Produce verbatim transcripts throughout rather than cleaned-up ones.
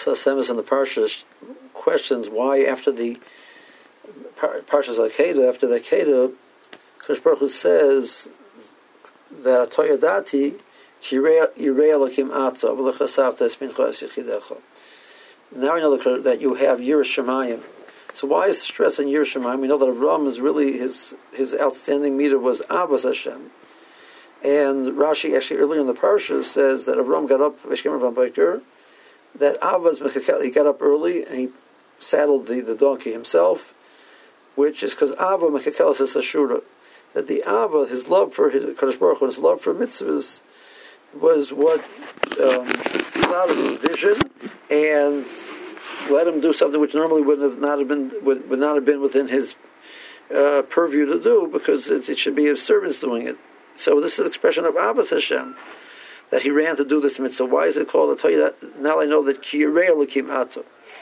So Semes in the Parsha questions why after the Parshas Akedah, after the Akedah, Kadosh Baruch Hu says that Atoya Dati Yirei Elokim Ato V'Lechasavta Esmincha Es Yechidecha. Now we know that you have Yiras Shamayim. So why is the stress on Yiras Shamayim? We know that Avram is really his his outstanding meter was Abbas Hashem. And Rashi actually earlier in the Parsha says that Avram got up, Veshkem Avram Baker, that Avaz Mechakel, he got up early and he saddled the, the donkey himself, which is because Ava Mechakel is Ashura. That the Ava, his love for his Kadosh Baruch Hu, his love for mitzvahs, was what um, clouded his vision and let him do something which normally would have not have been would, would not have been within his uh, purview to do, because it, it should be his servants doing it. So this is an expression of Abbas Hashem, that he ran to do this mitzvah. Why is it called? I'll tell you that now I know that Ki Yirei Elokim Ato.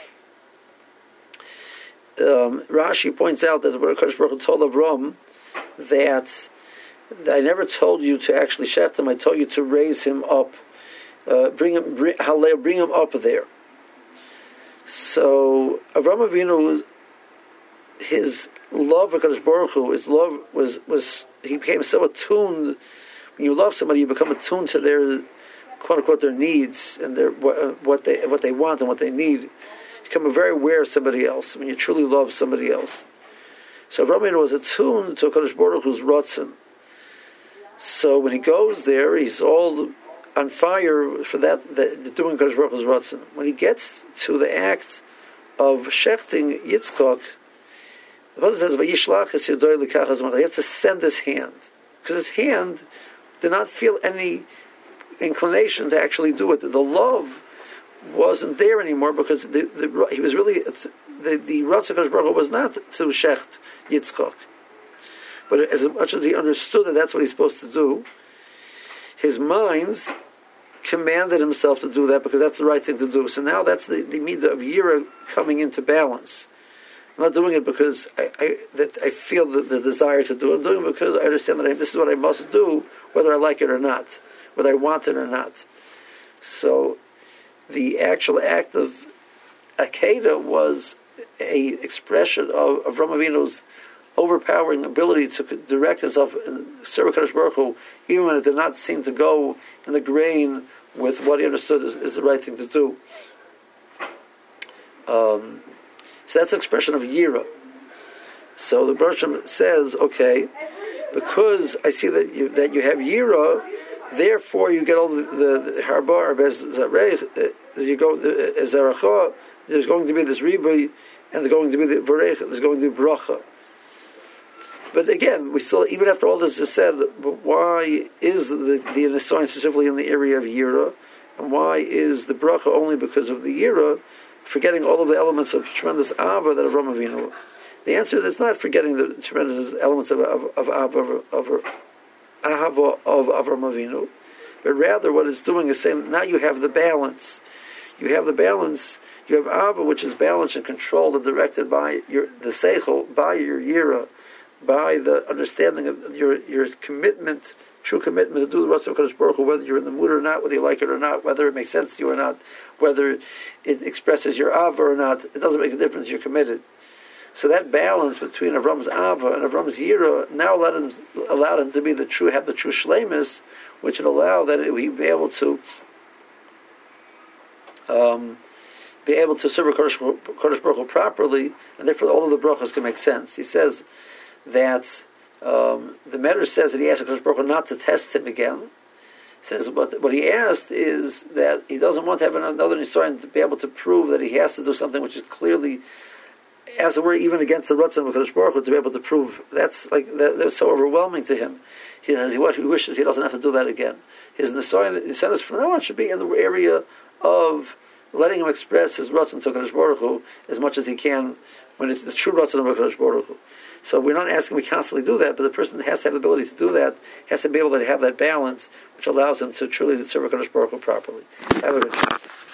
Um, Rashi points out that the Kadosh Baruch Hu told Avram that I never told you to actually shecht him. I told you to raise him up, uh, bring him, bring, bring him up there. So Avram Avinu, his love for Kadosh Baruch Hu, his love was was he became so attuned. When you love somebody, you become attuned to their quote unquote their needs and their what they what they want and what they need. You become very aware of somebody else when you truly love somebody else. So Avram Avinu was attuned to Kadosh Baruch Hu's Ratzon. So when he goes there, he's all on fire for that, the, the doing Kadosh Baruch Hu's Ratzon. When he gets to the act of shechting Yitzchak, the Pasuk says, "Vayishlach es yadoi likach hazman." He has to send his hand, because his hand did not feel any inclination to actually do it. The love wasn't there anymore, because the, the, he was really the the Ratzon Kadosh Baruch Hu was not to shecht Yitzchak. But as much as he understood that that's what he's supposed to do, his mind commanded himself to do that because that's the right thing to do. So now that's the, the midah of Yira coming into balance. I'm not doing it because I, I that I feel the, the desire to do it. I'm doing it because I understand that I, this is what I must do, whether I like it or not, whether I want it or not. So the actual act of Akedah was a expression of, of Avram Avinu's overpowering ability to direct himself and serve Kadosh Baruch Hu, even when it did not seem to go in the grain with what he understood is, is the right thing to do. Um, so that's an expression of Yira. So the Bershom says, okay, because I see that you that you have Yira, therefore you get all the the Harbar as you go as Zeracha. There's going to be this Ribi, and there's going to be the Varech. There's going to be Bracha. But again, we still, even after all this is said, why is the the Nisayon specifically in the area of Yira, and why is the bracha only because of the Yira, forgetting all of the elements of tremendous Ava that Avram Avinu? The answer is it's not forgetting the tremendous elements of of of Ava of, of, Ahava of Avram Avinu, but rather what it's doing is saying now you have the balance. You have the balance. You have Ava, which is balanced and controlled and directed by your the Seichel, by your Yira, by the understanding of your your commitment, true commitment to do the Ratzon of Kadosh Baruch Hu, whether you're in the mood or not, whether you like it or not, whether it makes sense to you or not, whether it expresses your Ava or not, it doesn't make a difference, you're committed. So that balance between Avram's Ava and Avram's Yira now allowed him, allowed him to be the true, have the true Shleimus, which would allow that he'd be able to um, be able to serve Kadosh Baruch Hu properly, and therefore all of the brachas can make sense. He says that um, the Medrash says that he asked Kadosh Baruch Hu not to test him again. He says what what he asked is that he doesn't want to have another Nisayon to be able to prove that he has to do something which is clearly, as it were, even against the Ratzon of Kadosh Baruch Hu, to be able to prove. That's like that, that's so overwhelming to him. He says he, he wishes he doesn't have to do that again. His Nisayon, Nisayon from now on should be in the area of letting him express his Ratzon to Kadosh Baruch Hu as much as he can when it's the true Ratzon of Kadosh Baruch Hu. So we're not asking we constantly do that, but the person has to have the ability to do that, has to be able to have that balance, which allows him to truly serve Kadosh Baruch Hu properly. Have a good chance.